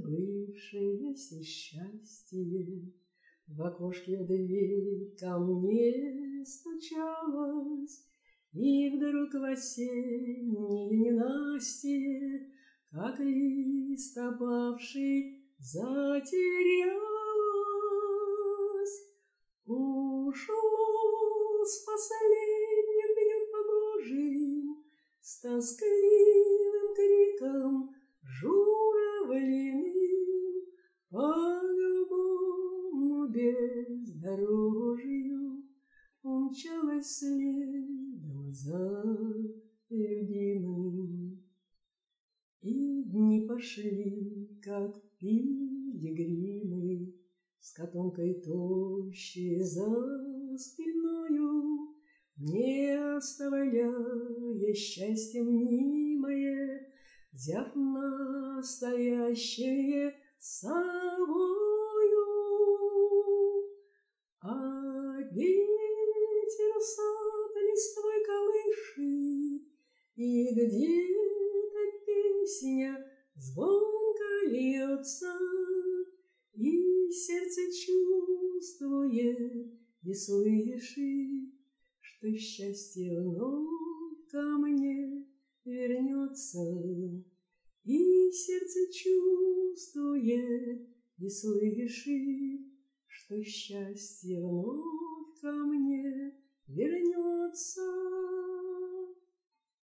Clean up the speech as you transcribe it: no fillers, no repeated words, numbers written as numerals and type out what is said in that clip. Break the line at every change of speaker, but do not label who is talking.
забывшееся счастье в окошке в дверь ко мне стучалось, и вдруг в осенней ненастье, как лист опавший, затерялась. Ушло с последним днем погожим, с тоскливым криком журавлиным по голубому бездорожью умчалась следом за любимым. И дни пошли, как пилигримы, с котомкой тощей за спиною, не оставляя счастье мнимое, взяв настоящее с собою. А ветер сад листвой колышет, и где-то песня звонко льется, и сердце чувствует и слышит, что счастье вновь ко мне вернется. И сердце чувствует и слышит, что счастье вновь ко мне вернется.